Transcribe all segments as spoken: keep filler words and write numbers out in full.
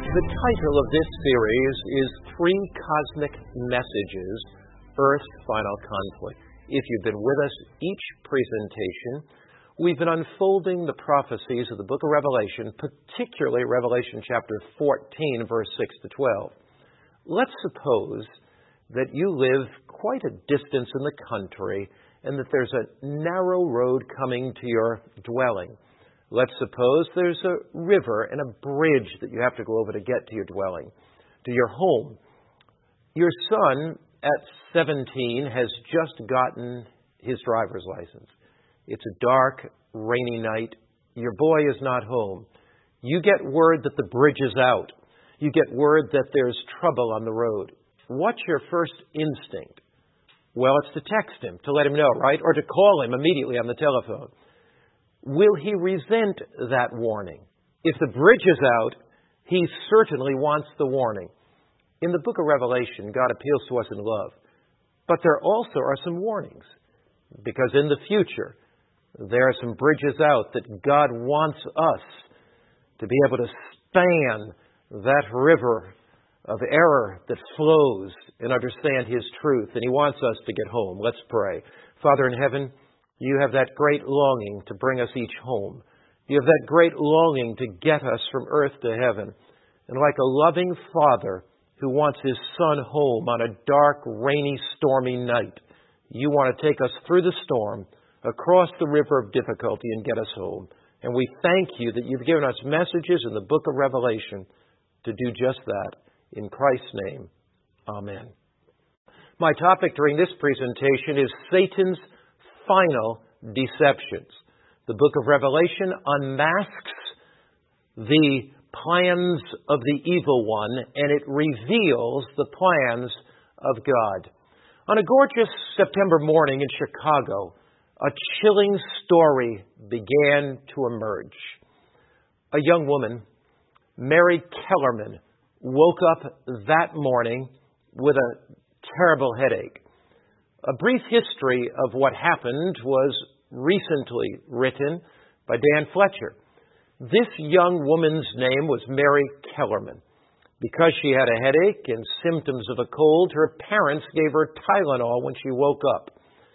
The title of this series is Three Cosmic Messages, Earth's Final Conflict. If you've been with us each presentation, we've been unfolding the prophecies of the book of Revelation, particularly Revelation chapter fourteen, verse six to twelve. Let's suppose that you live quite a distance in the country and that there's a narrow road coming to your dwelling. Let's suppose there's a river and a bridge that you have to go over to get to your dwelling, to your home. Your son at seventeen has just gotten his driver's license. It's a dark, rainy night. Your boy is not home. You get word that the bridge is out. You get word that there's trouble on the road. What's your first instinct? Well, it's to text him, to let him know, right? Or to call him immediately on the telephone. Will he resent that warning? If the bridge is out, he certainly wants the warning. In the book of Revelation, God appeals to us in love. But there also are some warnings. Because in the future, there are some bridges out that God wants us to be able to span that river of error that flows and understand His truth. And He wants us to get home. Let's pray. Father in heaven, You have that great longing to bring us each home. You have that great longing to get us from earth to heaven. And like a loving Father who wants His Son home on a dark, rainy, stormy night, You want to take us through the storm, across the river of difficulty, and get us home. And we thank You that You've given us messages in the book of Revelation to do just that. In Christ's name, amen. My topic during this presentation is Satan's final deceptions. The book of Revelation unmasks the plans of the evil one, and it reveals the plans of God. On a gorgeous September morning in Chicago, a chilling story began to emerge. A young woman, Mary Kellerman, woke up that morning with a terrible headache. A brief history of what happened was recently written by Dan Fletcher. This young woman's name was Mary Kellerman. Because she had a headache and symptoms of a cold, her parents gave her Tylenol when she woke up.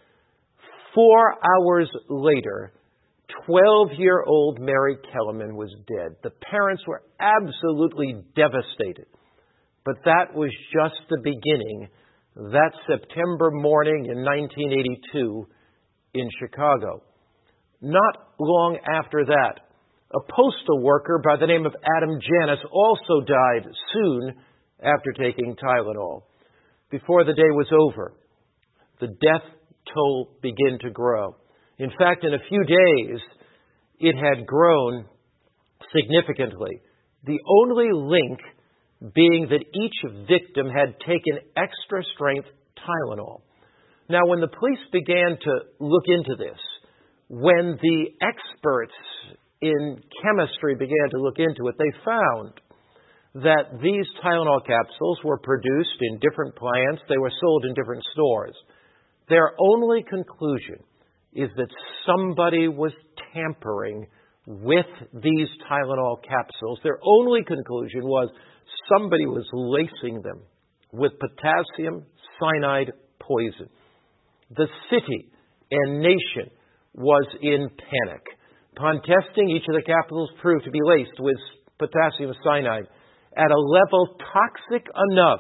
Four hours later, twelve-year-old Mary Kellerman was dead. The parents were absolutely devastated. But that was just the beginning that September morning in nineteen eighty-two in Chicago. Not long after that, a postal worker by the name of Adam Janus also died soon after taking Tylenol. Before the day was over, the death toll began to grow. In fact, in a few days, it had grown significantly. The only link being that each victim had taken extra strength Tylenol. Now, when the police began to look into this, when the experts in chemistry began to look into it, they found that these Tylenol capsules were produced in different plants. They were sold in different stores. Their only conclusion is that somebody was tampering with these Tylenol capsules. Their only conclusion was somebody was lacing them with potassium cyanide poison. The city and nation was in panic. Upon testing, each of the capsules proved to be laced with potassium cyanide at a level toxic enough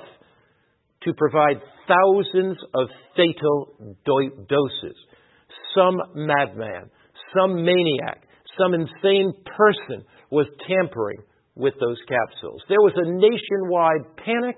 to provide thousands of fatal do- doses. Some madman, some maniac, some insane person was tampering with those capsules. There was a nationwide panic.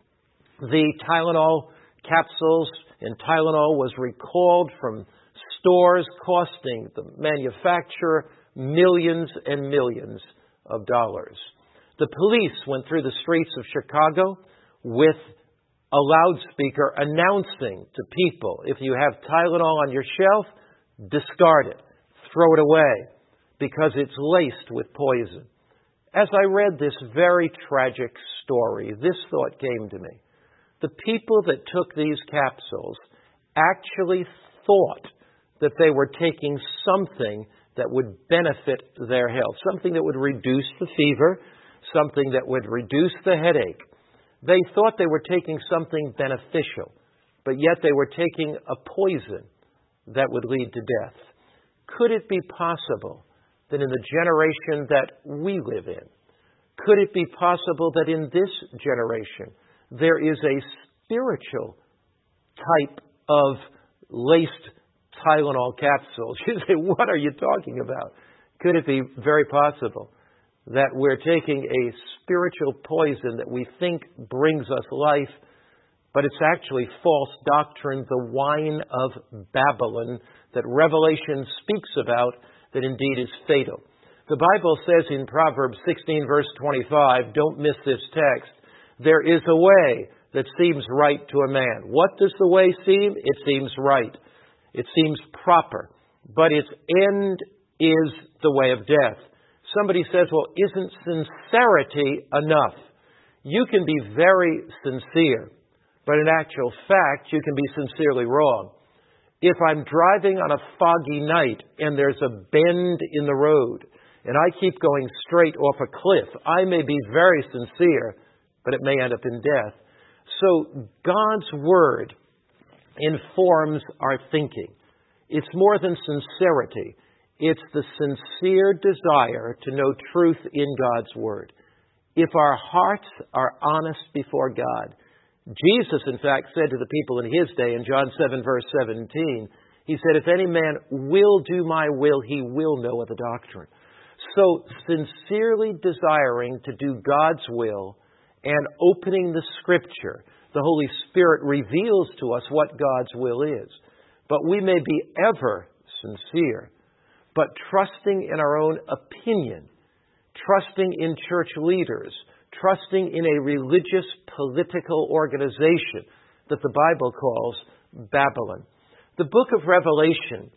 The Tylenol capsules and Tylenol was recalled from stores, costing the manufacturer millions and millions of dollars. The police went through the streets of Chicago with a loudspeaker announcing to people, if you have Tylenol on your shelf, discard it, throw it away, because it's laced with poison. As I read this very tragic story, this thought came to me. The people that took these capsules actually thought that they were taking something that would benefit their health, something that would reduce the fever, something that would reduce the headache. They thought they were taking something beneficial, but yet they were taking a poison that would lead to death. Could it be possible that in the generation that we live in, could it be possible that in this generation there is a spiritual type of laced Tylenol capsules? You say, what are you talking about? Could it be very possible that we're taking a spiritual poison that we think brings us life, but it's actually false doctrine, the wine of Babylon that Revelation speaks about, that indeed is fatal? The Bible says in Proverbs sixteen, verse twenty-five, don't miss this text, there is a way that seems right to a man. What does the way seem? It seems right. It seems proper. But its end is the way of death. Somebody says, well, isn't sincerity enough? You can be very sincere, but in actual fact, you can be sincerely wrong. If I'm driving on a foggy night and there's a bend in the road and I keep going straight off a cliff, I may be very sincere, but it may end up in death. So God's Word informs our thinking. It's more than sincerity. It's the sincere desire to know truth in God's Word. If our hearts are honest before God, Jesus, in fact, said to the people in His day in John seven, verse seventeen, He said, if any man will do my will, he will know of the doctrine. So sincerely desiring to do God's will and opening the Scripture, the Holy Spirit reveals to us what God's will is. But we may be ever sincere, but trusting in our own opinion, trusting in church leaders, trusting in a religious political organization that the Bible calls Babylon. The book of Revelation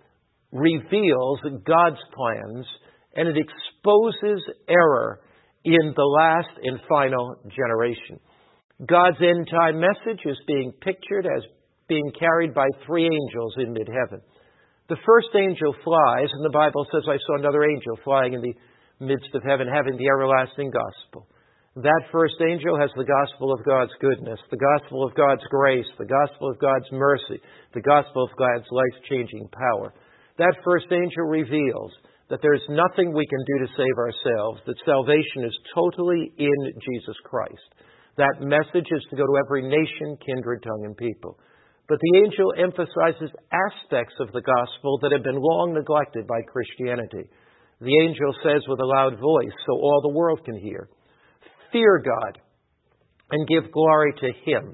reveals God's plans, and it exposes error in the last and final generation. God's end-time message is being pictured as being carried by three angels in mid-heaven. The first angel flies, and the Bible says, I saw another angel flying in the midst of heaven, having the everlasting gospel. That first angel has the gospel of God's goodness, the gospel of God's grace, the gospel of God's mercy, the gospel of God's life-changing power. That first angel reveals that there's nothing we can do to save ourselves, that salvation is totally in Jesus Christ. That message is to go to every nation, kindred, tongue, and people. But the angel emphasizes aspects of the gospel that have been long neglected by Christianity. The angel says with a loud voice, so all the world can hear, fear God and give glory to Him.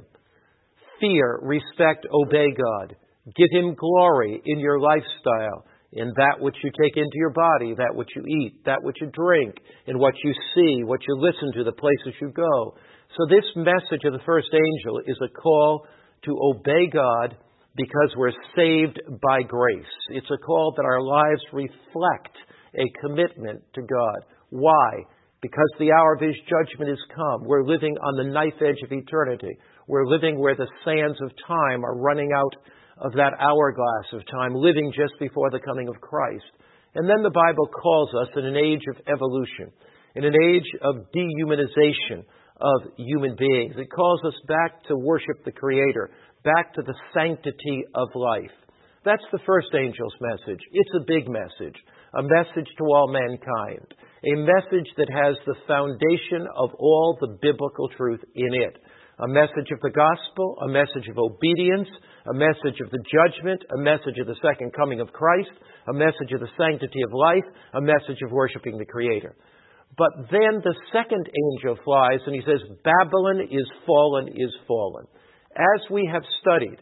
Fear, respect, obey God. Give Him glory in your lifestyle, in that which you take into your body, that which you eat, that which you drink, in what you see, what you listen to, the places you go. So this message of the first angel is a call to obey God because we're saved by grace. It's a call that our lives reflect a commitment to God. Why? Because the hour of His judgment has come. We're living on the knife edge of eternity. We're living where the sands of time are running out of that hourglass of time, living just before the coming of Christ. And then the Bible calls us in an age of evolution, in an age of dehumanization of human beings. It calls us back to worship the Creator, back to the sanctity of life. That's the first angel's message. It's a big message, a message to all mankind, a message that has the foundation of all the biblical truth in it. A message of the gospel, a message of obedience, a message of the judgment, a message of the second coming of Christ, a message of the sanctity of life, a message of worshiping the Creator. But then the second angel flies and he says, Babylon is fallen, is fallen. As we have studied,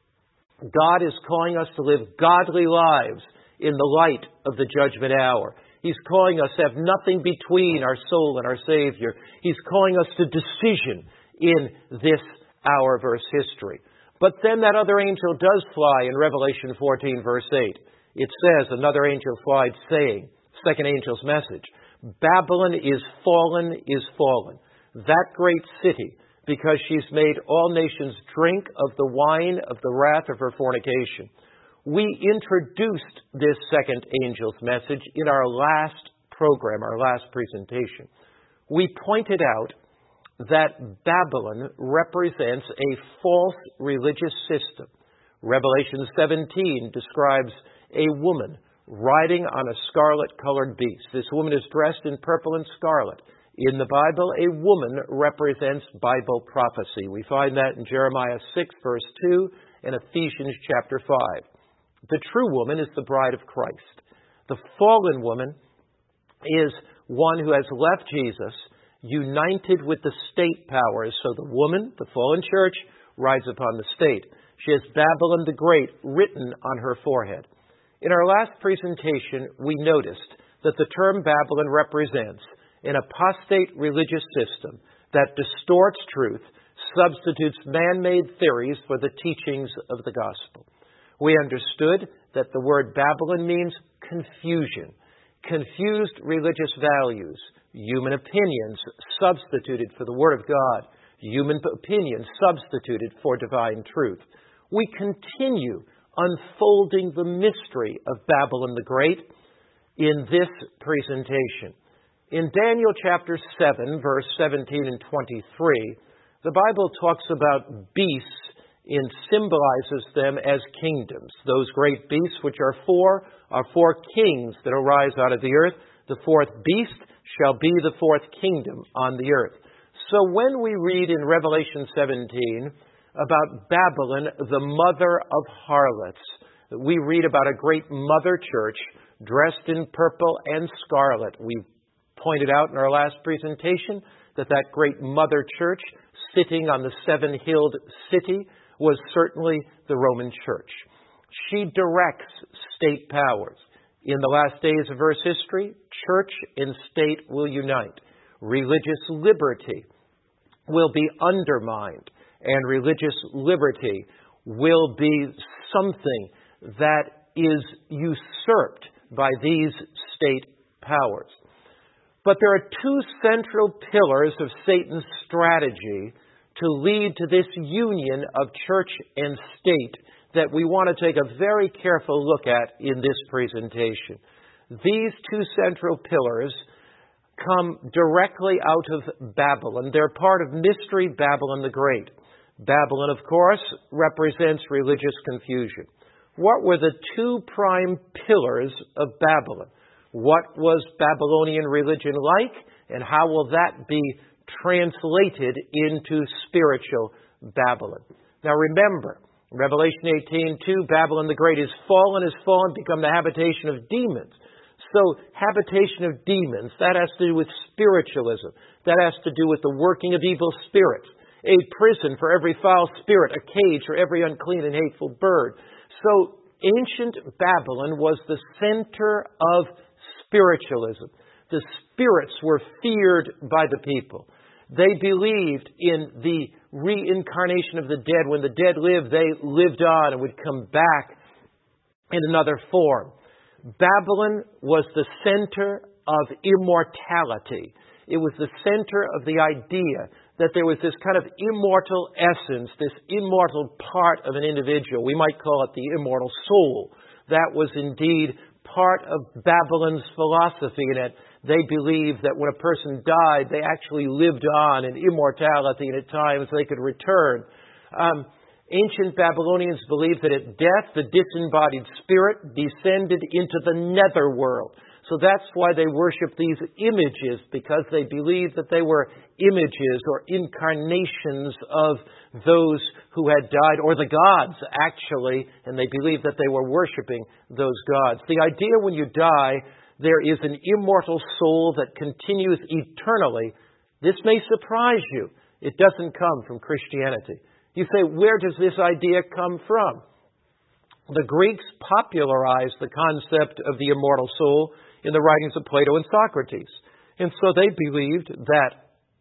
God is calling us to live godly lives in the light of the judgment hour. He's calling us to have nothing between our soul and our Savior. He's calling us to decision in this hour of Earth's history. But then that other angel does fly in Revelation fourteen, verse eight. It says, another angel flies saying, second angel's message, Babylon is fallen, is fallen. That great city, because she's made all nations drink of the wine of the wrath of her fornication. We introduced this second angel's message in our last program, our last presentation. we pointed out that Babylon represents a false religious system. Revelation seventeen describes a woman riding on a scarlet-colored beast. This woman is dressed in purple and scarlet. In the Bible, a woman represents Bible prophecy. We find that in Jeremiah six, verse two, and Ephesians chapter five. The true woman is the bride of Christ. The fallen woman is one who has left Jesus, united with the state powers. So the woman, the fallen church, rides upon the state. She has Babylon the Great written on her forehead. In our last presentation, we noticed that the term Babylon represents an apostate religious system that distorts truth, substitutes man-made theories for the teachings of the gospel. We understood that the word Babylon means confusion, confused religious values, human opinions substituted for the Word of God, human opinions substituted for divine truth. We continue unfolding the mystery of Babylon the Great in this presentation. In Daniel chapter seven, verse seventeen and twenty-three, the Bible talks about beasts and symbolizes them as kingdoms. Those great beasts, which are four, are four kings that arise out of the earth. The fourth beast shall be the fourth kingdom on the earth. So when we read in Revelation seventeen about Babylon, the mother of harlots, we read about a great mother church dressed in purple and scarlet. We pointed out in our last presentation that that great mother church sitting on the seven-hilled city was certainly the Roman church. She directs state powers. In the last days of Earth's history, church and state will unite. Religious liberty will be undermined, and religious liberty will be something that is usurped by these state powers. But there are two central pillars of Satan's strategy to lead to this union of church and state that we want to take a very careful look at in this presentation. These two central pillars come directly out of Babylon. They're part of Mystery Babylon the Great. Babylon, of course, represents religious confusion. What were the two prime pillars of Babylon? What was Babylonian religion like, and how will that be translated into spiritual Babylon? Now remember, Revelation eighteen two, Babylon the Great is fallen, is fallen, become the habitation of demons. So, habitation of demons, that has to do with spiritualism. That has to do with the working of evil spirits. A prison for every foul spirit, a cage for every unclean and hateful bird. So, ancient Babylon was the center of spiritualism. The spirits were feared by the people. They believed in the reincarnation of the dead. When the dead lived, they lived on and would come back in another form. Babylon was the center of immortality. It was the center of the idea that there was this kind of immortal essence, this immortal part of an individual. We might call it the immortal soul. That was indeed part of Babylon's philosophy, in that they believed that when a person died, they actually lived on in immortality, and at times they could return. Um, ancient Babylonians believed that at death, the disembodied spirit descended into the netherworld. So that's why they worshiped these images, because they believed that they were images or incarnations of those who had died, or the gods, actually, and they believed that they were worshiping those gods. The idea when you die, there is an immortal soul that continues eternally. This may surprise you. It doesn't come from Christianity. You say, where does this idea come from? The Greeks popularized the concept of the immortal soul in the writings of Plato and Socrates. And so they believed that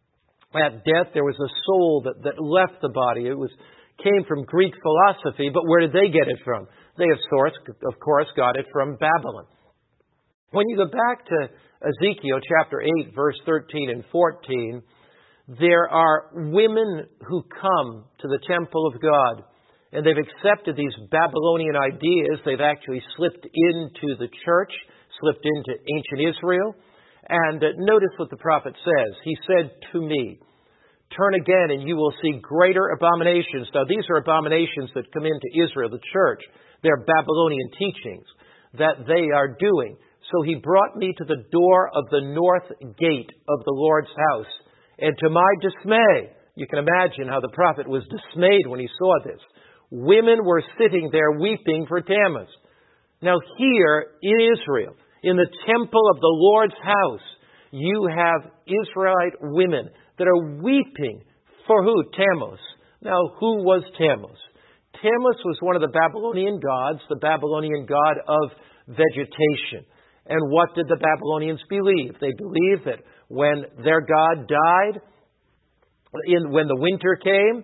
at death there was a soul that, that left the body. It was came from Greek philosophy, but where did they get it from? They, of course, of course, got it from Babylon. When you go back to Ezekiel chapter eight, verse thirteen and fourteen, there are women who come to the temple of God, and they've accepted these Babylonian ideas. They've actually slipped into the church, slipped into ancient Israel, And uh, notice what the prophet says. He said to me, turn again and you will see greater abominations. Now these are abominations that come into Israel, the church. They're Babylonian teachings that they are doing. So he brought me to the door of the north gate of the Lord's house. And to my dismay, you can imagine how the prophet was dismayed when he saw this. Women were sitting there weeping for Tammuz. Now here in Israel, in the temple of the Lord's house, you have Israelite women that are weeping for who? Tammuz. Now, who was Tammuz? Tammuz was one of the Babylonian gods, the Babylonian god of vegetation. And what did the Babylonians believe? They believed that when their god died, in, when the winter came,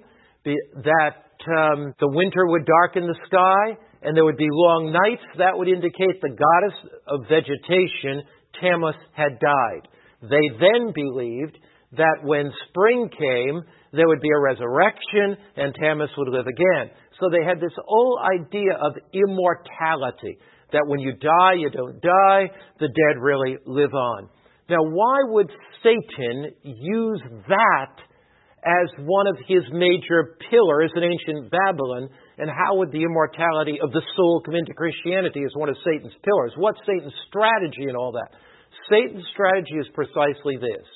that um, the winter would darken the sky and there would be long nights. That would indicate the goddess of vegetation, Tammuz, had died. They then believed that when spring came, there would be a resurrection and Tammuz would live again. So they had this whole idea of immortality, that when you die, you don't die, the dead really live on. Now, why would Satan use that as one of his major pillars in ancient Babylon? And how would the immortality of the soul come into Christianity as one of Satan's pillars? What's Satan's strategy and all that? Satan's strategy is precisely this.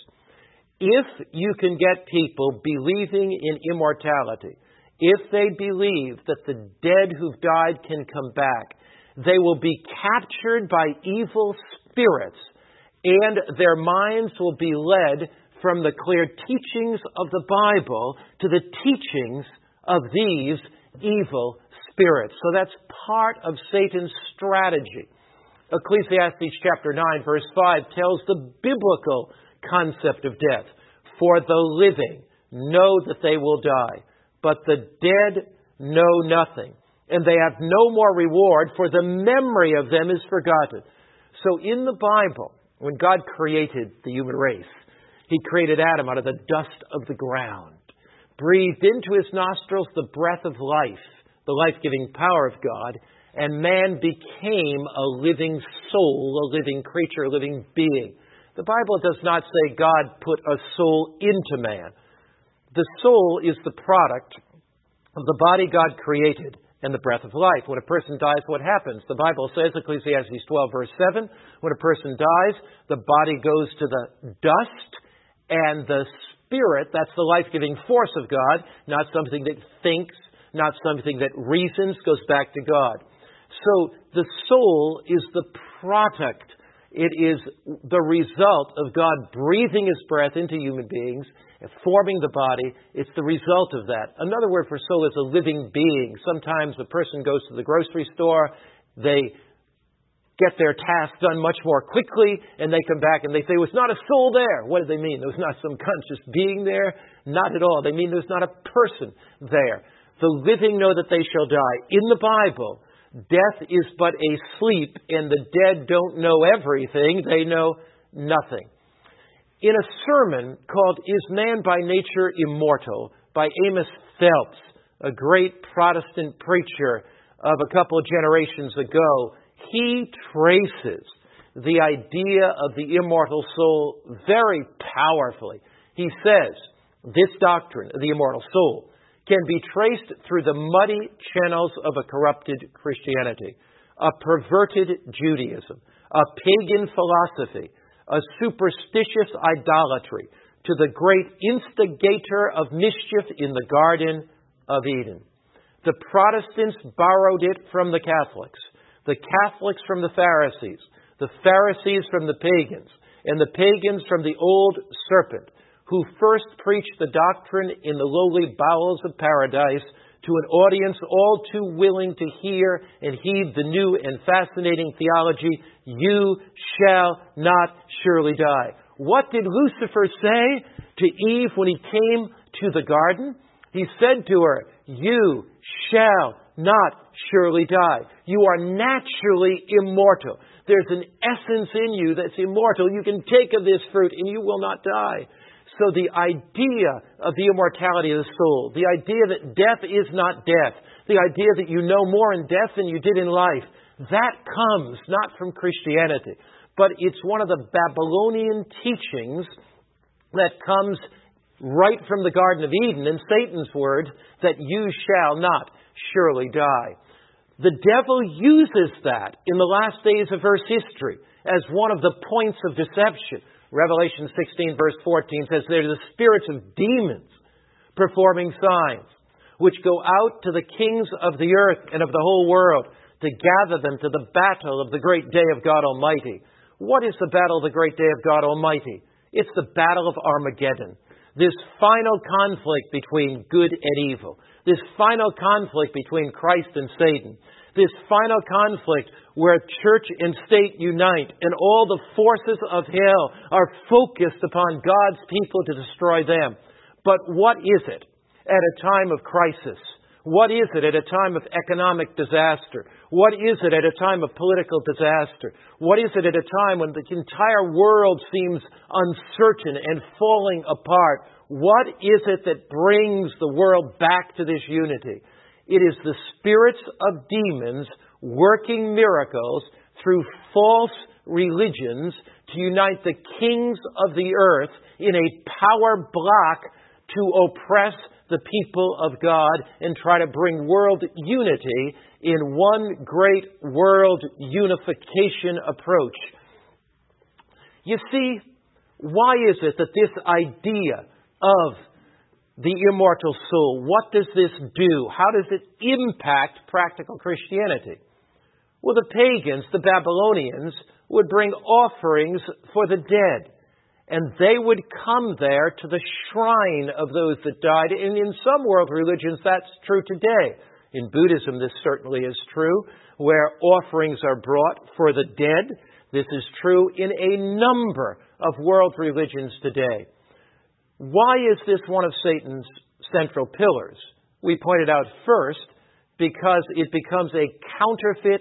If you can get people believing in immortality, if they believe that the dead who've died can come back, they will be captured by evil spirits, and their minds will be led from the clear teachings of the Bible to the teachings of these evil spirits. So that's part of Satan's strategy. Ecclesiastes chapter nine, verse five tells the biblical concept of death. For the living know that they will die, but the dead know nothing, and they have no more reward, for the memory of them is forgotten. So in the Bible, when God created the human race, He created Adam out of the dust of the ground, breathed into his nostrils the breath of life, the life-giving power of God, and man became a living soul, a living creature, a living being. The Bible does not say God put a soul into man. The soul is the product of the body God created and the breath of life. When a person dies, what happens? The Bible says, Ecclesiastes twelve, verse seven, when a person dies, the body goes to the dust, and the spirit, that's the life-giving force of God, not something that thinks, not something that reasons, goes back to God. So the soul is the product. It is the result of God breathing His breath into human beings and forming the body. It's the result of that. Another word for soul is a living being. Sometimes a person goes to the grocery store, they get their task done much more quickly, and they come back and they say, "There was not a soul there." What do they mean? There was not some conscious being there? Not at all. They mean there's not a person there. The living know that they shall die. In the Bible, death is but a sleep, and the dead don't know everything. They know nothing. In a sermon called "Is Man by Nature Immortal?" by Amos Phelps, a great Protestant preacher of a couple of generations ago, he traces the idea of the immortal soul very powerfully. He says this doctrine of the immortal soul can be traced through the muddy channels of a corrupted Christianity, a perverted Judaism, a pagan philosophy, a superstitious idolatry, to the great instigator of mischief in the Garden of Eden. The Protestants borrowed it from the Catholics, the Catholics from the Pharisees, the Pharisees from the pagans, and the pagans from the old serpent, who first preached the doctrine in the lowly bowels of paradise to an audience all too willing to hear and heed the new and fascinating theology, "You shall not surely die." What did Lucifer say to Eve when he came to the garden? He said to her, "You shall not surely die." You are naturally immortal. There's an essence in you that's immortal. You can take of this fruit and you will not die. So the idea of the immortality of the soul, the idea that death is not death, the idea that you know more in death than you did in life, that comes not from Christianity, but it's one of the Babylonian teachings that comes right from the Garden of Eden in Satan's word that you shall not surely die. The devil uses that in the last days of Earth's history as one of the points of deception. Revelation sixteen verse fourteen says they're the spirits of demons performing signs, which go out to the kings of the earth and of the whole world to gather them to the battle of the great day of God Almighty. What is the battle of the great day of God Almighty? It's the battle of Armageddon. This final conflict between good and evil. This final conflict between Christ and Satan. This final conflict where church and state unite and all the forces of hell are focused upon God's people to destroy them. But what is it at a time of crisis? What is it at a time of economic disaster? What is it at a time of political disaster? What is it at a time when the entire world seems uncertain and falling apart? What is it that brings the world back to this unity? It is the spirits of demons working miracles through false religions to unite the kings of the earth in a power block to oppress the people of God and try to bring world unity in one great world unification approach. You see, why is it that this idea of the immortal soul, what does this do? How does it impact practical Christianity? Well, the pagans, the Babylonians, would bring offerings for the dead. And they would come there to the shrine of those that died. And in some world religions, that's true today. In Buddhism, this certainly is true, where offerings are brought for the dead. This is true in a number of world religions today. Why is this one of Satan's central pillars? We pointed out first, because it becomes a counterfeit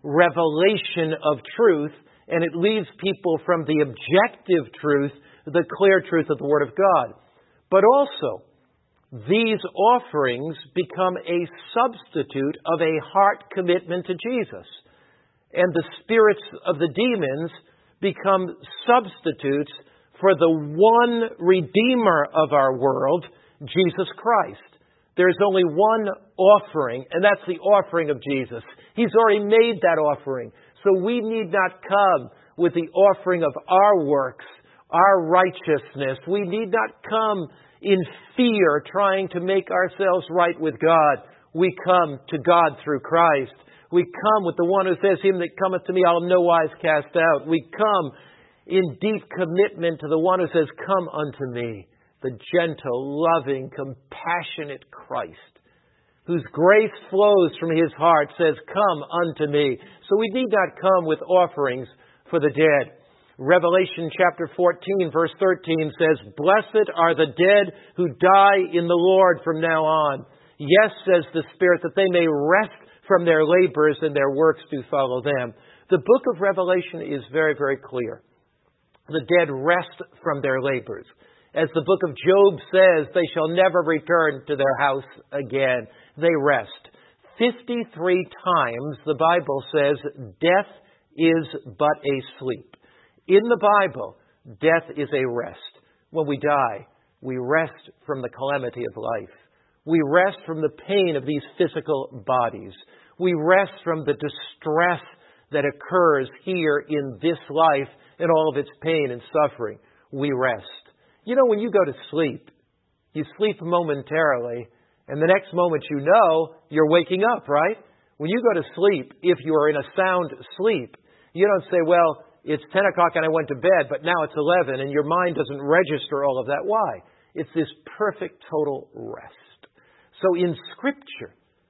revelation of truth, and it leads people from the objective truth, the clear truth of the Word of God. But also, these offerings become a substitute of a heart commitment to Jesus. And the spirits of the demons become substitutes for the one Redeemer of our world, Jesus Christ. There's only one offering, and that's the offering of Jesus. He's already made that offering. So we need not come with the offering of our works, our righteousness. We need not come in fear trying to make ourselves right with God. We come to God through Christ. We come with the one who says, "Him that cometh to me I'll no wise cast out." We come in deep commitment to the one who says, "Come unto me," the gentle, loving, compassionate Christ, whose grace flows from His heart, says, "Come unto me." So we need not come with offerings for the dead. Revelation chapter fourteen, verse thirteen says, "Blessed are the dead who die in the Lord from now on. Yes, says the Spirit, that they may rest from their labors and their works do follow them." The book of Revelation is very, very clear. The dead rest from their labors. As the book of Job says, they shall never return to their house again. They rest. fifty-three times the Bible says death is but a sleep. In the Bible, death is a rest. When we die, we rest from the calamity of life. We rest from the pain of these physical bodies. We rest from the distress that occurs here in this life and all of its pain and suffering. We rest. You know, when you go to sleep, you sleep momentarily, and the next moment you know, you're waking up, right? When you go to sleep, if you are in a sound sleep, you don't say, "Well, it's ten o'clock and I went to bed, but now it's eleven, and your mind doesn't register all of that. Why? It's this perfect, total rest. So in Scripture,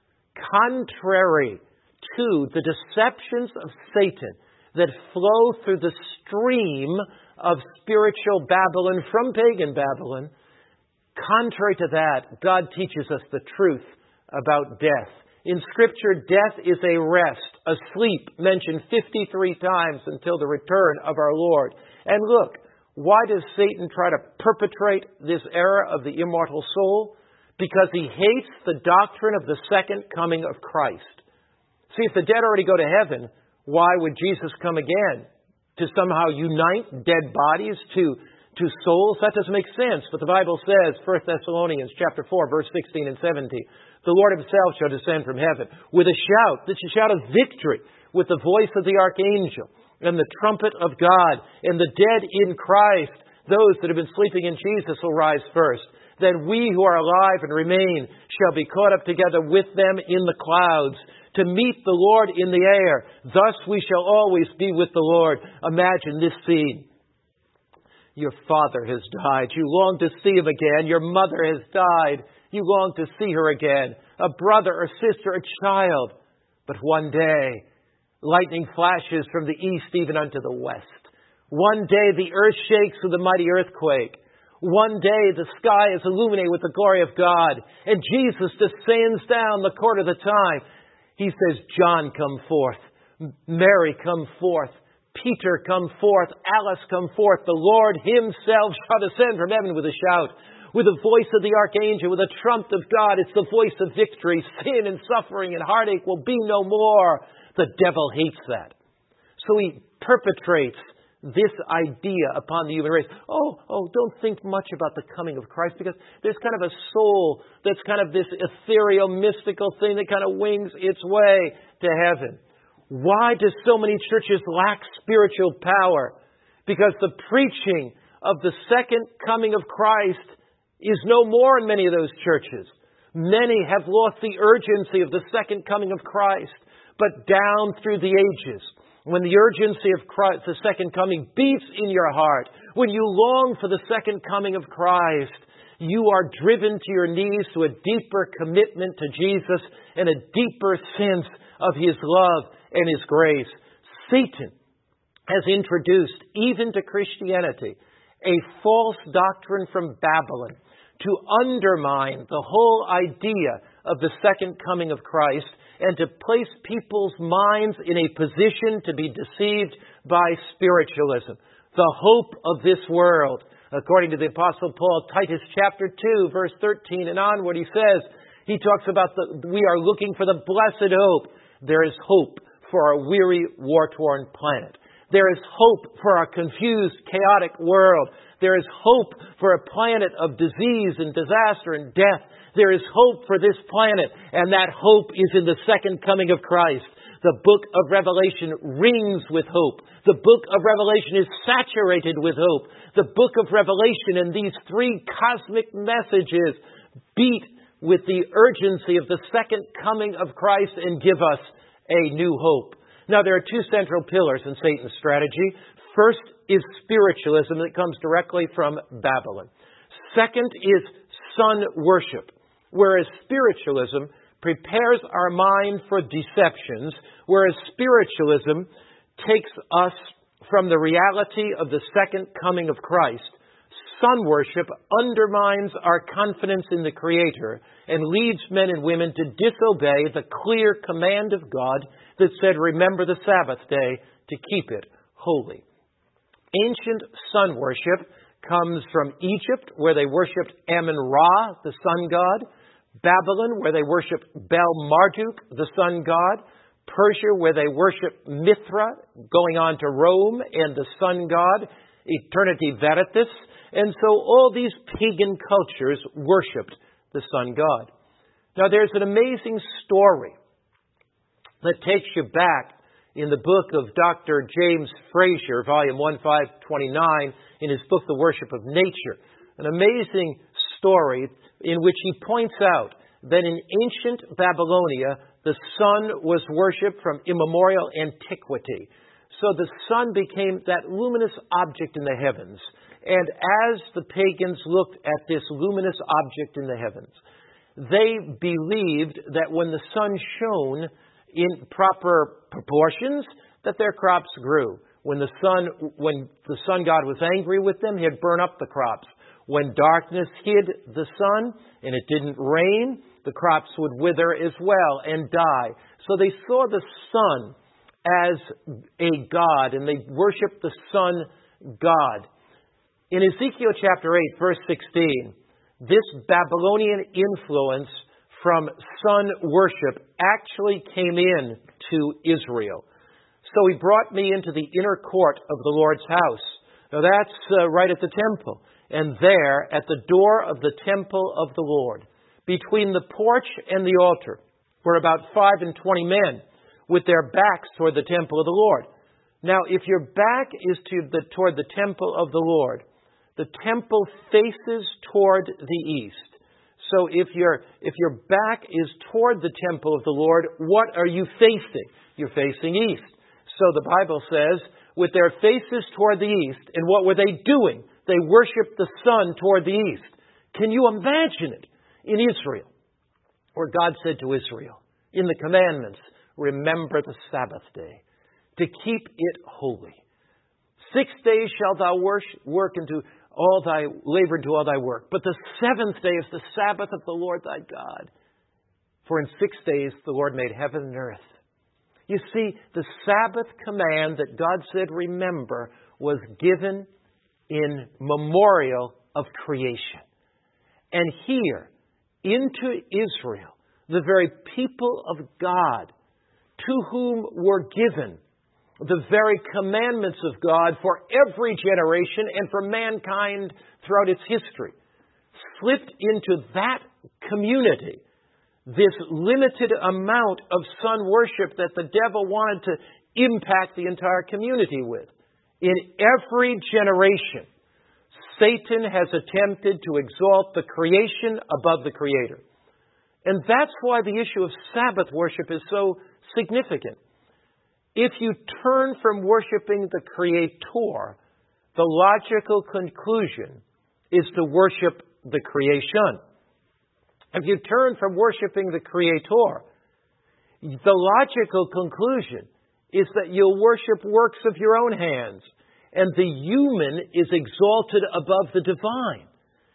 contrary to the deceptions of Satan that flow through the stream of spiritual Babylon from pagan Babylon, contrary to that, God teaches us the truth about death. In Scripture, death is a rest, a sleep, mentioned fifty-three times until the return of our Lord. And look, why does Satan try to perpetrate this error of the immortal soul? Because he hates the doctrine of the second coming of Christ. See, if the dead already go to heaven, why would Jesus come again? to somehow unite dead bodies to, to souls. That doesn't make sense. But the Bible says, First Thessalonians chapter four, verse sixteen and seventeen, the Lord himself shall descend from heaven with a shout. This is a shout of victory, with the voice of the archangel and the trumpet of God. And the dead in Christ, those that have been sleeping in Jesus, will rise first. Then we who are alive and remain shall be caught up together with them in the clouds to meet the Lord in the air. Thus we shall always be with the Lord. Imagine this scene. Your father has died. You long to see him again. Your mother has died. You long to see her again. A brother or sister, a child. But one day, lightning flashes from the east even unto the west. One day the earth shakes with a mighty earthquake. One day the sky is illuminated with the glory of God. And Jesus descends down the court of the time. He says, John, come forth. Mary, come forth. Peter, come forth. Alice, come forth. The Lord himself shall descend from heaven with a shout, with the voice of the archangel, with the trump of God. It's the voice of victory. Sin and suffering and heartache will be no more. The devil hates that. So he perpetrates this idea upon the human race. Oh, oh, don't think much about the coming of Christ, because there's kind of a soul that's kind of this ethereal, mystical thing that kind of wings its way to heaven. Why do so many churches lack spiritual power? Because the preaching of the second coming of Christ is no more in many of those churches. Many have lost the urgency of the second coming of Christ. But down through the ages, when the urgency of Christ, the second coming, beats in your heart, when you long for the second coming of Christ, you are driven to your knees to a deeper commitment to Jesus and a deeper sense of His love and His grace. Satan has introduced, even to Christianity, a false doctrine from Babylon to undermine the whole idea of the second coming of Christ, and to place people's minds in a position to be deceived by spiritualism, the hope of this world. According to the Apostle Paul, Titus chapter two, verse thirteen and onward, he says, he talks about the, we are looking for the blessed hope. There is hope for our weary, war-torn planet. There is hope for our confused, chaotic world. There is hope for a planet of disease and disaster and death. There is hope for this planet, and that hope is in the second coming of Christ. The book of Revelation rings with hope. The book of Revelation is saturated with hope. The book of Revelation and these three cosmic messages beat with the urgency of the second coming of Christ and give us a new hope. Now, there are two central pillars in Satan's strategy. First is spiritualism that comes directly from Babylon. Second is sun worship, whereas spiritualism prepares our mind for deceptions, whereas spiritualism takes us from the reality of the second coming of Christ. Sun worship undermines our confidence in the Creator and leads men and women to disobey the clear command of God that said, remember the Sabbath day to keep it holy. Ancient sun worship comes from Egypt, where they worshipped Amun-Ra, the sun god; Babylon, where they worshipped Bel-Marduk, the sun god; Persia, where they worshipped Mithra, going on to Rome, and the sun god, Eternity Veritas. And so all these pagan cultures worshipped the sun god. Now, there's an amazing story that takes you back in the book of Doctor James Fraser, volume one five twenty-nine, in his book, The Worship of Nature. An amazing story in which he points out that in ancient Babylonia, the sun was worshipped from immemorial antiquity. So the sun became that luminous object in the heavens. And as the pagans looked at this luminous object in the heavens, they believed that when the sun shone in proper proportions, that their crops grew. When the sun, when the sun god was angry with them, he'd burn up the crops. When darkness hid the sun and it didn't rain, the crops would wither as well and die. So they saw the sun as a god, and they worshiped the sun god. In Ezekiel chapter eight, verse sixteen, this Babylonian influence from sun worship actually came in to Israel. So he brought me into the inner court of the Lord's house. Now that's uh, right at the temple. And there, at the door of the temple of the Lord, between the porch and the altar, were about five and twenty men with their backs toward the temple of the Lord. Now, if your back is to the, toward the temple of the Lord, the temple faces toward the east. So if your if your back is toward the temple of the Lord, what are you facing? You're facing east. So the Bible says, with their faces toward the east, and what were they doing? They worshiped the sun toward the east. Can you imagine it in Israel, where God said to Israel, in the commandments, remember the Sabbath day, to keep it holy. Six days shalt thou worship, work into all thy labor into all thy work. But the seventh day is the Sabbath of the Lord thy God. For in six days the Lord made heaven and earth. You see, the Sabbath command that God said remember was given in memorial of creation. And here, into Israel, the very people of God, to whom were given the very commandments of God for every generation and for mankind throughout its history, slipped into that community this limited amount of sun worship that the devil wanted to impact the entire community with. In every generation, Satan has attempted to exalt the creation above the Creator. And that's why the issue of Sabbath worship is so significant. If you turn from worshiping the Creator, the logical conclusion is to worship the creation. If you turn from worshiping the Creator, the logical conclusion is that you'll worship works of your own hands, and the human is exalted above the divine.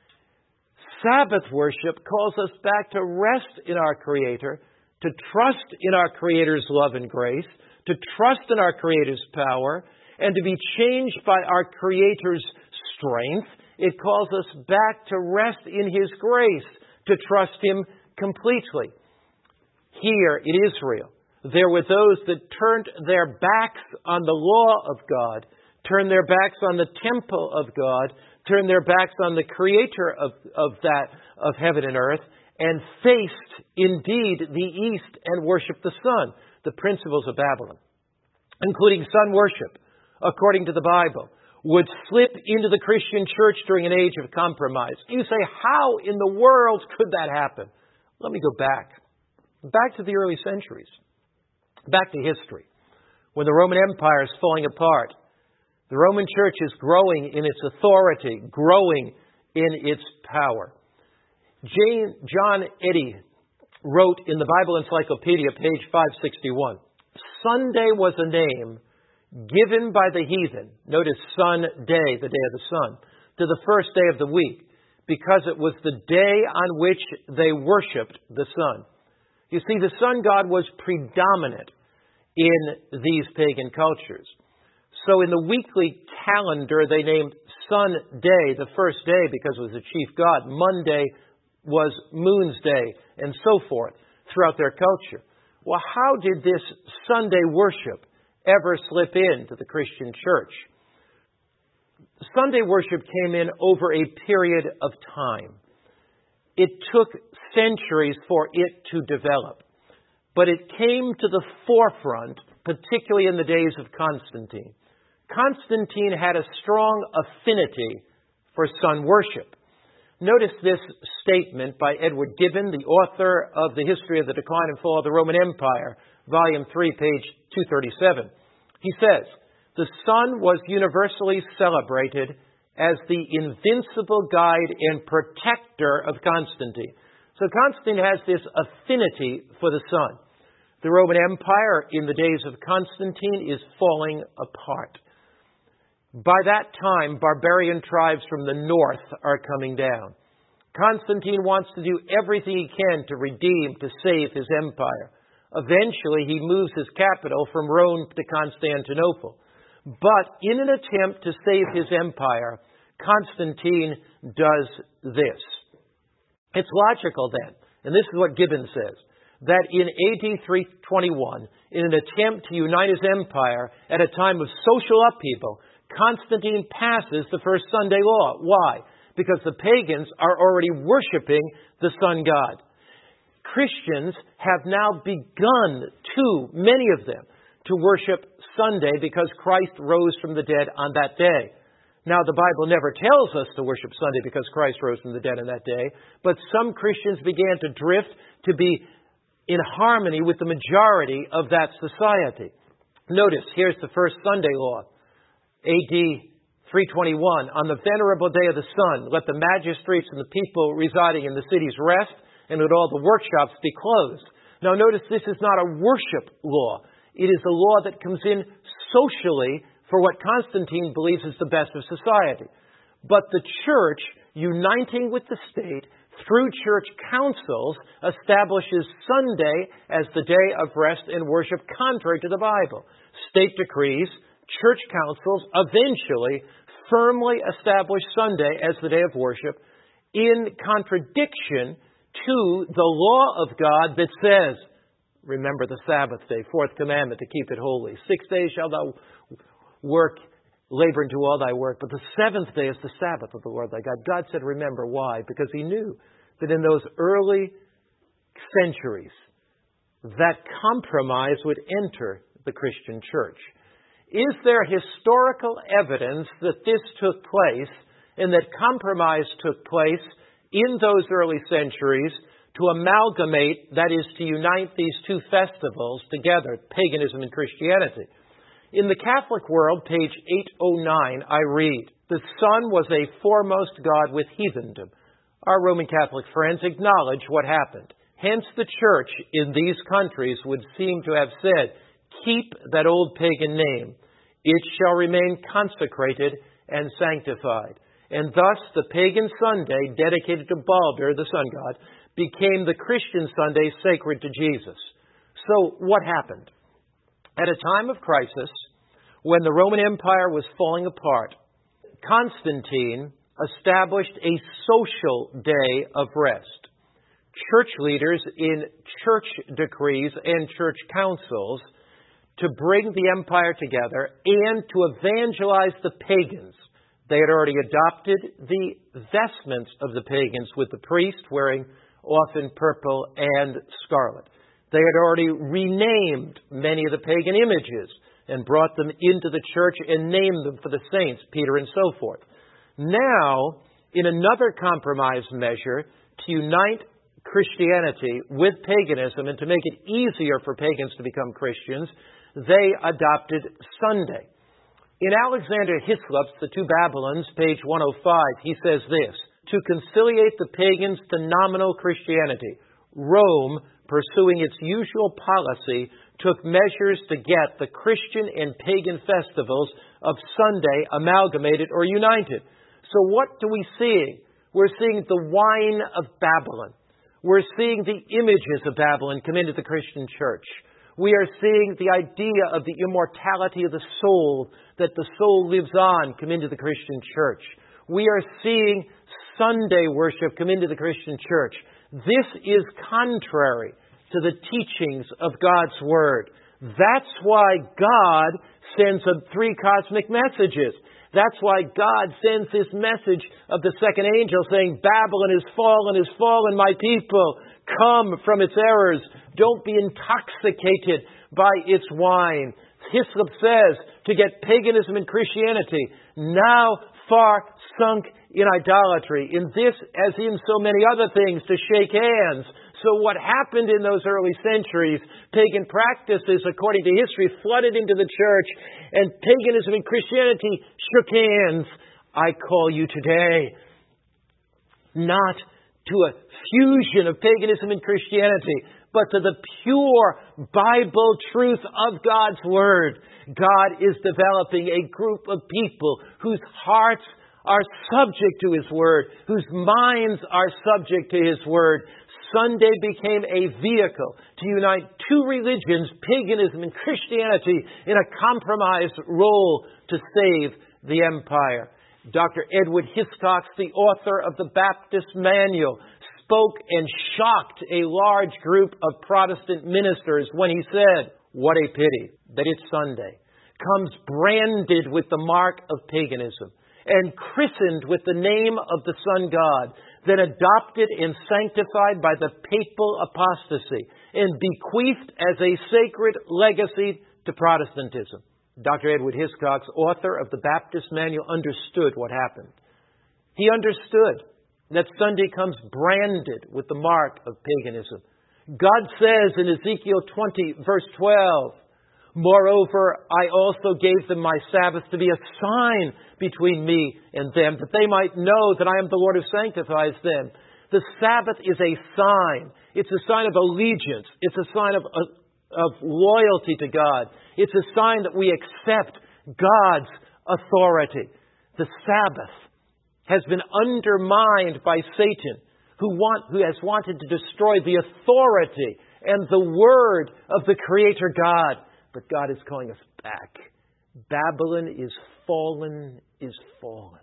Sabbath worship calls us back to rest in our Creator, to trust in our Creator's love and grace, to trust in our Creator's power, and to be changed by our Creator's strength. It calls us back to rest in His grace, to trust Him completely. Here in Israel, there were those that turned their backs on the law of God, turned their backs on the temple of God, turned their backs on the Creator of, of that, of heaven and earth, and faced indeed the east and worshiped the sun. The principles of Babylon, including sun worship, according to the Bible, would slip into the Christian church during an age of compromise. You say, how in the world could that happen? Let me go back. Back to the early centuries. Back to history. When the Roman Empire is falling apart, the Roman Church is growing in its authority, growing in its power. Jane, John Eddy wrote in the Bible Encyclopedia, page five sixty-one, Sunday was a name given by the heathen, notice sun day, the day of the sun, to the first day of the week, because it was the day on which they worshipped the sun. You see, the sun god was predominant in these pagan cultures. So in the weekly calendar, they named Sun Day the first day because it was the chief god. Monday was Moon's Day, and so forth throughout their culture. Well, how did this Sunday worship ever slip into the Christian church? Sunday worship came in over a period of time. It took centuries for it to develop, but it came to the forefront, particularly in the days of Constantine. Constantine had a strong affinity for sun worship. Notice this statement by Edward Gibbon, the author of The History of the Decline and Fall of the Roman Empire, Volume three, page two thirty-seven. He says, the sun was universally celebrated as the invincible guide and protector of Constantine. So Constantine has this affinity for the sun. The Roman Empire in the days of Constantine is falling apart. By that time, barbarian tribes from the north are coming down. Constantine wants to do everything he can to redeem, to save his empire. Eventually, he moves his capital from Rome to Constantinople. But in an attempt to save his empire, Constantine does this. It's logical then, and this is what Gibbon says, that in A D three twenty-one, in an attempt to unite his empire at a time of social upheaval, Constantine passes the first Sunday law. Why? Because the pagans are already worshiping the sun god. Christians have now begun to, many of them, to worship Sunday because Christ rose from the dead on that day. Now, the Bible never tells us to worship Sunday because Christ rose from the dead on that day, but some Christians began to drift to be in harmony with the majority of that society. Notice, here's the first Sunday law, A D three twenty-one. On the venerable day of the sun, let the magistrates and the people residing in the cities rest, and let all the workshops be closed. Now notice, this is not a worship law. It is a law that comes in socially for what Constantine believes is the best of society. But the church, uniting with the state through church councils, establishes Sunday as the day of rest and worship contrary to the Bible. State decrees, church councils eventually firmly establish Sunday as the day of worship in contradiction to the law of God that says, remember the Sabbath day, fourth commandment, to keep it holy. Six days shalt thou work, labor and do all thy work, but the seventh day is the Sabbath of the Lord thy God. God said, remember. Why? Because he knew that in those early centuries, that compromise would enter the Christian church. Is there historical evidence that this took place and that compromise took place in those early centuries to amalgamate, that is, to unite these two festivals together, paganism and Christianity? In the Catholic world, page eight oh nine, I read, the sun was a foremost god with heathendom. Our Roman Catholic friends acknowledge what happened. Hence the church in these countries would seem to have said, keep that old pagan name. It shall remain consecrated and sanctified. And thus the pagan Sunday dedicated to Balder, the sun god, became the Christian Sunday sacred to Jesus. So what happened? At a time of crisis, when the Roman Empire was falling apart, Constantine established a social day of rest. Church leaders in church decrees and church councils to bring the empire together and to evangelize the pagans. They had already adopted the vestments of the pagans, with the priest wearing often purple and scarlet. They had already renamed many of the pagan images and brought them into the church and named them for the saints, Peter and so forth. Now, in another compromise measure, to unite Christianity with paganism and to make it easier for pagans to become Christians, they adopted Sunday. In Alexander Hislop's The Two Babylons, page one oh five, he says this, to conciliate the pagans to nominal Christianity, Rome, pursuing its usual policy, took measures to get the Christian and pagan festivals of Sunday amalgamated or united. So what do we see? We're seeing the wine of Babylon. We're seeing the images of Babylon come into the Christian church. We are seeing the idea of the immortality of the soul, that the soul lives on, come into the Christian church. We are seeing Sunday worship come into the Christian church. This is contrary to the teachings of God's Word. That's why God sends them three cosmic messages. That's why God sends this message of the second angel saying, Babylon is fallen, is fallen, my people. Come from its errors. Don't be intoxicated by its wine. Hislop says, to get paganism and Christianity now far sunk in idolatry. In this, as in so many other things, to shake hands. So what happened in those early centuries, pagan practices, according to history, flooded into the church, and paganism and Christianity shook hands. I call you today not to a fusion of paganism and Christianity, but to the pure Bible truth of God's Word. God is developing a group of people whose hearts are subject to His Word, whose minds are subject to His Word. Sunday became a vehicle to unite two religions, paganism and Christianity, in a compromised role to save the empire. Doctor Edward Hiscox, the author of the Baptist Manual, spoke and shocked a large group of Protestant ministers when he said, "What a pity that it's Sunday comes branded with the mark of paganism and christened with the name of the Sun God, then adopted and sanctified by the papal apostasy and bequeathed as a sacred legacy to Protestantism." Doctor Edward Hiscox, author of the Baptist Manual, understood what happened. He understood that Sunday comes branded with the mark of paganism. God says in Ezekiel twenty, verse twelve, "Moreover, I also gave them my Sabbath to be a sign between me and them, that they might know that I am the Lord who sanctifies them." The Sabbath is a sign. It's a sign of allegiance. It's a sign of, of, of loyalty to God. It's a sign that we accept God's authority. The Sabbath has been undermined by Satan, who want, who has wanted to destroy the authority and the word of the Creator God. But God is calling us back. Babylon is fallen, is fallen.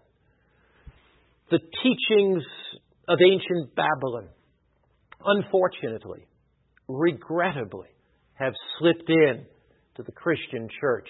The teachings of ancient Babylon, unfortunately, regrettably, have slipped in to the Christian church.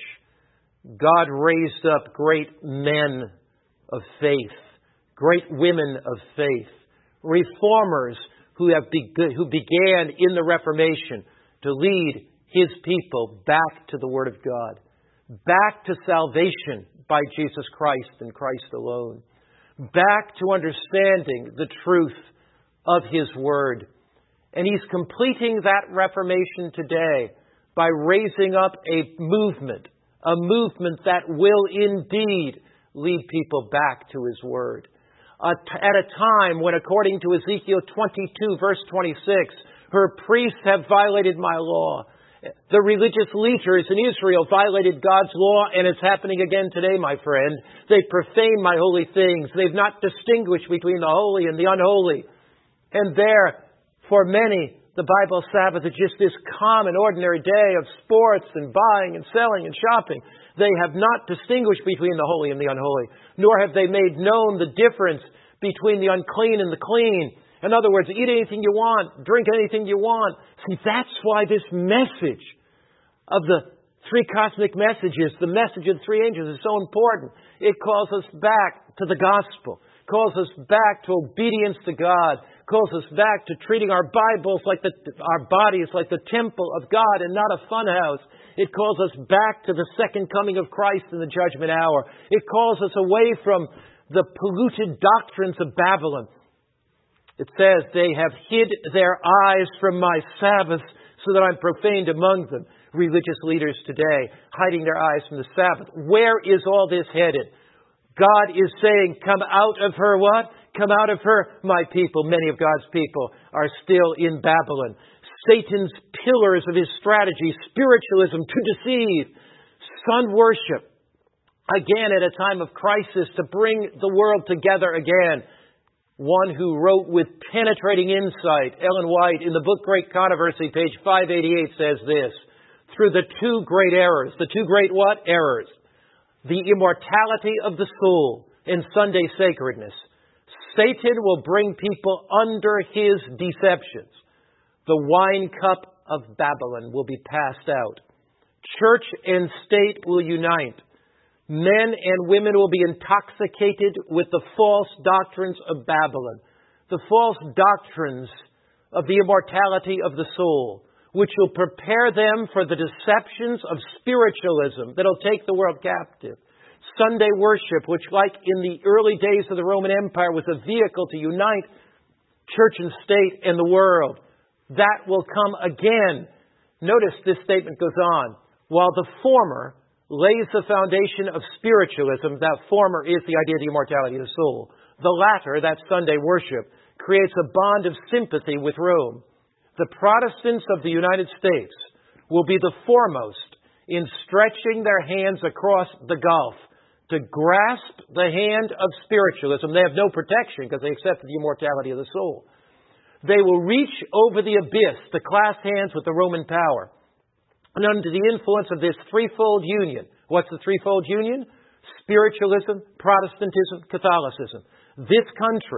God raised up great men of faith, great women of faith, reformers who have be- who began in the Reformation to lead His people back to the Word of God, back to salvation by Jesus Christ and Christ alone, back to understanding the truth of His Word. And He's completing that Reformation today by raising up a movement, a movement that will indeed lead people back to His Word. Uh, t- at a time when, according to Ezekiel twenty-two, verse twenty-six, her priests have violated my law. The religious leaders in Israel violated God's law, and it's happening again today, my friend. They profane my holy things. They've not distinguished between the holy and the unholy. And there, for many, the Bible Sabbath is just this common, ordinary day of sports and buying and selling and shopping. They have not distinguished between the holy and the unholy, nor have they made known the difference between the unclean and the clean. In other words, eat anything you want, drink anything you want. See, that's why this message of the three cosmic messages, the message of the three angels, is so important. It calls us back to the gospel, calls us back to obedience to God, calls us back to treating our Bibles like the, our bodies like the temple of God and not a funhouse. It calls us back to the second coming of Christ in the judgment hour. It calls us away from the polluted doctrines of Babylon. It says, "They have hid their eyes from my Sabbath so that I'm profaned among them." Religious leaders today hiding their eyes from the Sabbath. Where is all this headed? God is saying, come out of her what? Come out of her, my people. Many of God's people are still in Babylon. Satan's pillars of his strategy, spiritualism to deceive, sun worship. Again, at a time of crisis, to bring the world together again. One who wrote with penetrating insight, Ellen White, in the book Great Controversy, page five eighty-eight, says this: through the two great errors, the two great what? Errors. The immortality of the soul and Sunday sacredness. Satan will bring people under his deceptions. The wine cup of Babylon will be passed out. Church and state will unite. Men and women will be intoxicated with the false doctrines of Babylon, the false doctrines of the immortality of the soul, which will prepare them for the deceptions of spiritualism that will take the world captive. Sunday worship, which like in the early days of the Roman Empire was a vehicle to unite church and state and the world, that will come again. Notice this statement goes on. While the former lays the foundation of spiritualism, that former is the idea of the immortality of the soul. The latter, that Sunday worship, creates a bond of sympathy with Rome. The Protestants of the United States will be the foremost in stretching their hands across the gulf to grasp the hand of spiritualism. They have no protection because they accepted the immortality of the soul. They will reach over the abyss to clasp hands with the Roman power. And under the influence of this threefold union, what's the threefold union? Spiritualism, Protestantism, Catholicism. This country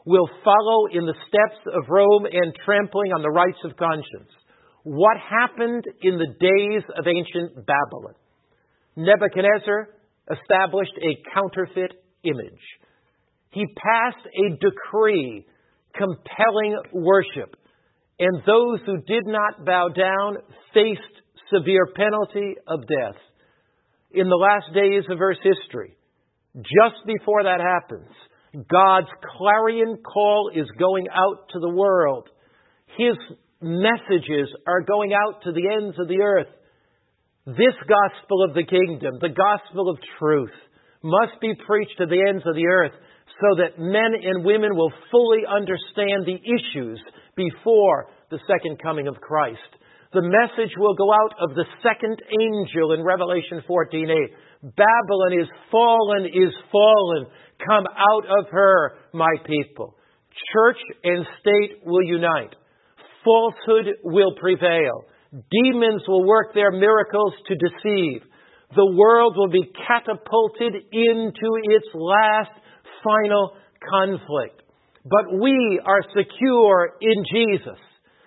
will follow in the steps of Rome and trampling on the rights of conscience. What happened in the days of ancient Babylon? Nebuchadnezzar established a counterfeit image. He passed a decree compelling worship, and those who did not bow down faced severe penalty of death. In the last days of Earth's history, just before that happens, God's clarion call is going out to the world. His messages are going out to the ends of the earth. This gospel of the kingdom, the gospel of truth, must be preached to the ends of the earth so that men and women will fully understand the issues before the second coming of Christ. The message will go out of the second angel in Revelation fourteen eight. Babylon is fallen, is fallen. Come out of her, my people. Church and state will unite. Falsehood will prevail. Demons will work their miracles to deceive. The world will be catapulted into its last final conflict. But we are secure in Jesus.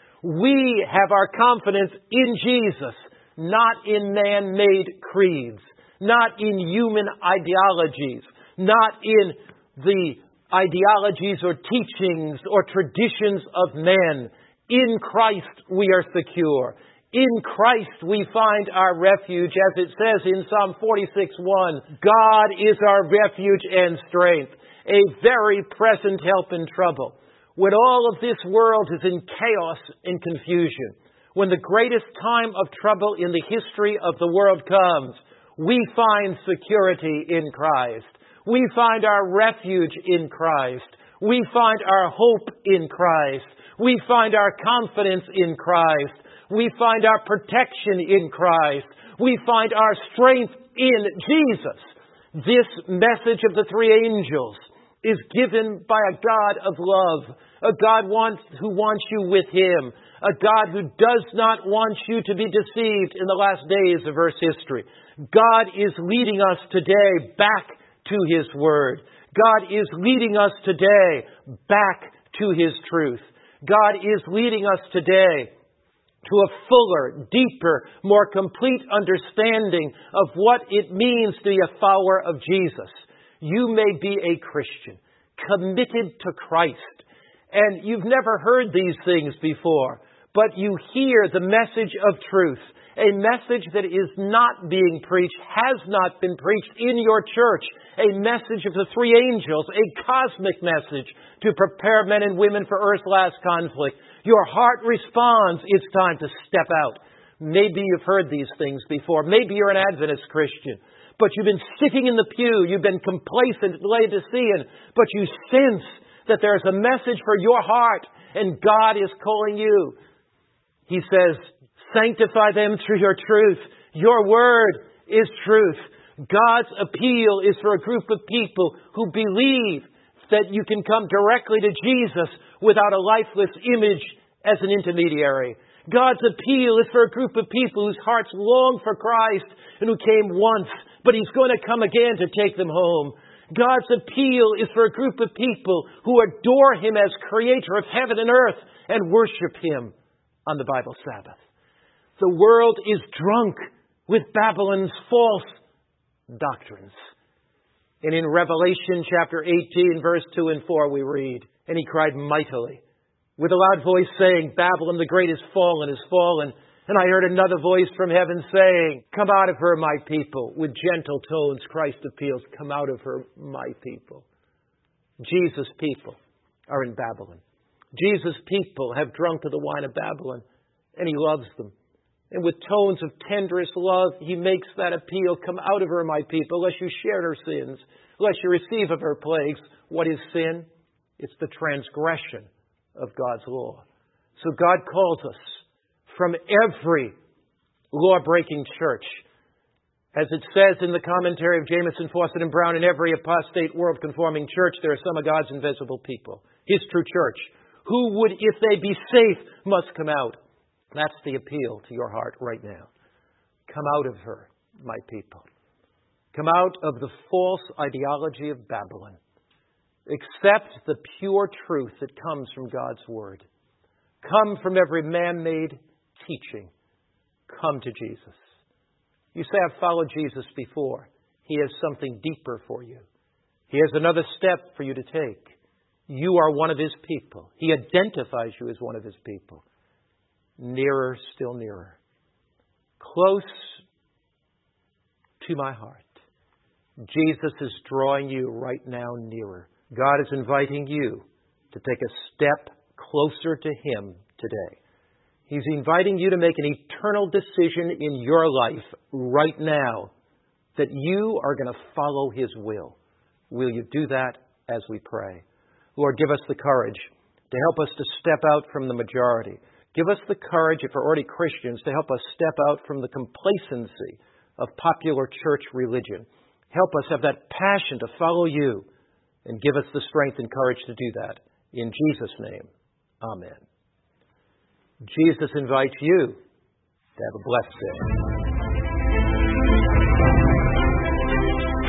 We have our confidence in Jesus, not in man-made creeds, not in human ideologies, not in the ideologies or teachings or traditions of men. In Christ we are secure. In Christ we find our refuge, as it says in Psalm forty-six one. God is our refuge and strength, a very present help in trouble. When all of this world is in chaos and confusion, when the greatest time of trouble in the history of the world comes, we find security in Christ. We find our refuge in Christ. We find our hope in Christ. We find our confidence in Christ. We find our protection in Christ. We find our strength in Jesus. This message of the three angels is given by a God of love, a God wants, who wants you with Him, a God who does not want you to be deceived in the last days of Earth's history. God is leading us today back to His Word. God is leading us today back to His truth. God is leading us today to a fuller, deeper, more complete understanding of what it means to be a follower of Jesus. You may be a Christian, committed to Christ, and you've never heard these things before, but you hear the message of truth, a message that is not being preached, has not been preached in your church, a message of the three angels, a cosmic message to prepare men and women for Earth's last conflict. Your heart responds, it's time to step out. Maybe you've heard these things before. Maybe you're an Adventist Christian, but you've been sitting in the pew, you've been complacent, Laodicean, but you sense that there's a message for your heart, and God is calling you. He says, sanctify them through your truth. Your word is truth. God's appeal is for a group of people who believe that you can come directly to Jesus without a lifeless image as an intermediary. God's appeal is for a group of people whose hearts long for Christ and who came once, but He's going to come again to take them home. God's appeal is for a group of people who adore Him as Creator of heaven and earth and worship Him on the Bible Sabbath. The world is drunk with Babylon's false doctrines. And in Revelation chapter eighteen, verse two and four, we read, and he cried mightily, with a loud voice saying, Babylon the great is fallen, is fallen. And I heard another voice from heaven saying, come out of her, my people. With gentle tones, Christ appeals, come out of her, my people. Jesus' people are in Babylon. Jesus' people have drunk of the wine of Babylon, and He loves them. And with tones of tenderest love, He makes that appeal, come out of her, my people, lest you share her sins, lest you receive of her plagues. What is sin? It's the transgression of God's law. So God calls us from every law-breaking church. As it says in the commentary of Jameson, Fawcett, and Brown, in every apostate, world-conforming church, there are some of God's invisible people. His true church, who would, if they be safe, must come out. That's the appeal to your heart right now. Come out of her, my people. Come out of the false ideology of Babylon. Accept the pure truth that comes from God's Word. Come from every man-made teaching. Come to Jesus. You say, I've followed Jesus before. He has something deeper for you. He has another step for you to take. You are one of His people. He identifies you as one of His people. Nearer, still nearer. Close to my heart. Jesus is drawing you right now nearer. God is inviting you to take a step closer to Him today. He's inviting you to make an eternal decision in your life right now that you are going to follow His will. Will you do that as we pray? Lord, give us the courage to help us to step out from the majority. Give us the courage, if we're already Christians, to help us step out from the complacency of popular church religion. Help us have that passion to follow You, and give us the strength and courage to do that. In Jesus' name, amen. Jesus invites you to have a blessed day.